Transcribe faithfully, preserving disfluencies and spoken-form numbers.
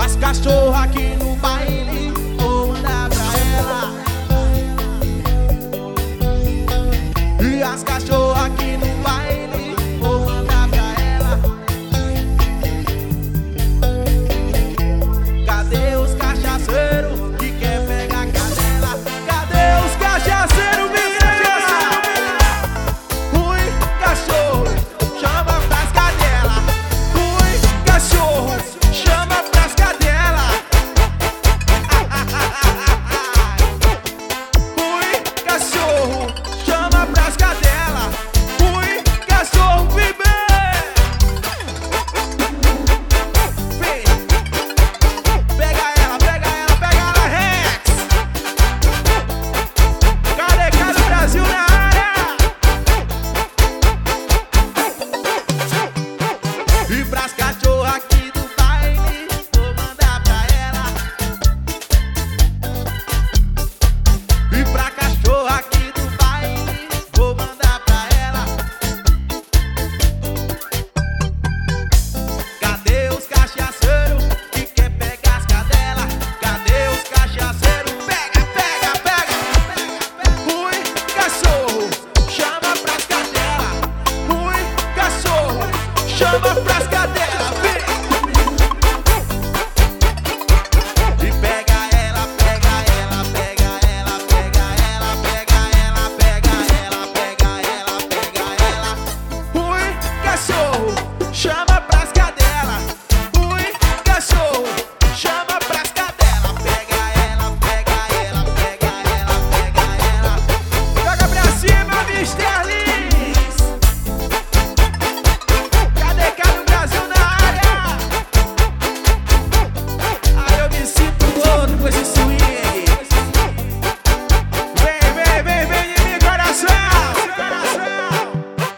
As cachorras aqui no baile, vou mandar pra ela. E as cachorras aqui no baile, vou mandar pra ela. Cadê os cachaceiros que quer pegar cadela? Cadê os cachaceiros, menina? Fui cachorro, chama pras cadela. Fui cachorro, chama pras cadela. Fui cachorro, chama pras cadela. Fui cachorro, bebê. Vem. Pega ela, pega ela, pega ela, Rex. Cadê, cadê o Brasil na área? E pras cachorras aqui